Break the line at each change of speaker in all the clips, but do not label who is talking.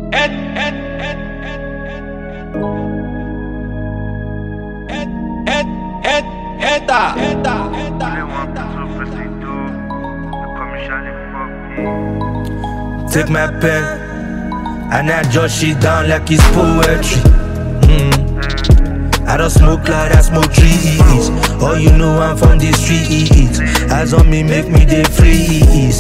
Take my pen and I jot shit down like it's poetry. I don't smoke like I smoke trees. Oh, you know I'm from the streets. Eyes on me make me the freeze.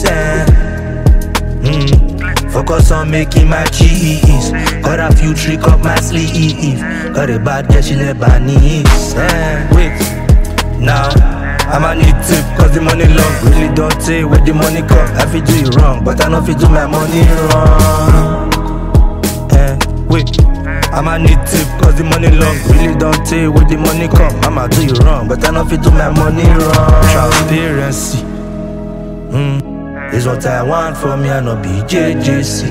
Focus on making my cheese. Got a few trick up my sleeve. Got a bad girl, she let by knees. Wait, now I'ma need tip, cause the money long. Really don't say where the money come. I feel do you wrong, but I know if you do my money wrong. Wait, I'ma need tip, cause the money long. Really don't say where the money come. I'ma do you wrong, but I know if you do my money wrong. Transparency, is what I want from me, I no be JJC.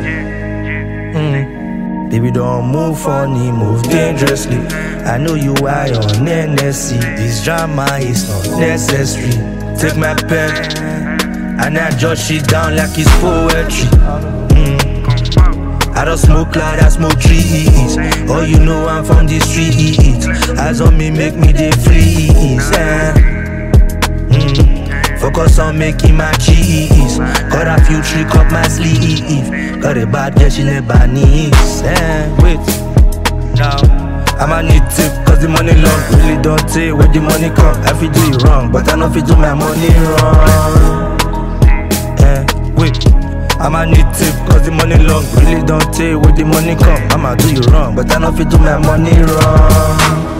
Baby, don't move funny, move dangerously. I know you are on NSC. This drama is not necessary. Take my pen and I jot shit down like it's poetry. I don't smoke like I smoke trees. Oh, you know I'm from the streets. Eyes on me make me the freeze. Focus on making my cheese. Got a few trick up my sleeve. Got a bad girl, she let by knees. Wait, now I'ma need tip, cause the money long. Really don't say where the money come. I feel do you wrong, but I know if you do my money wrong. Wait, I'ma need tip, cause the money long. Really don't say where the money come. I'ma do you wrong, but I know if you do my money wrong.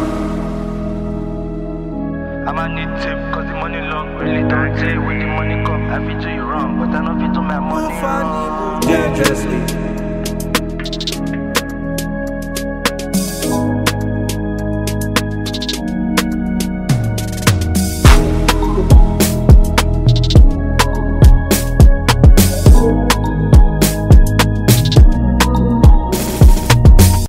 I'ma need tip, cause the money long. Really don't say where the money come. I feel do you wrong, but I know if you do my money wrong. Dangerously.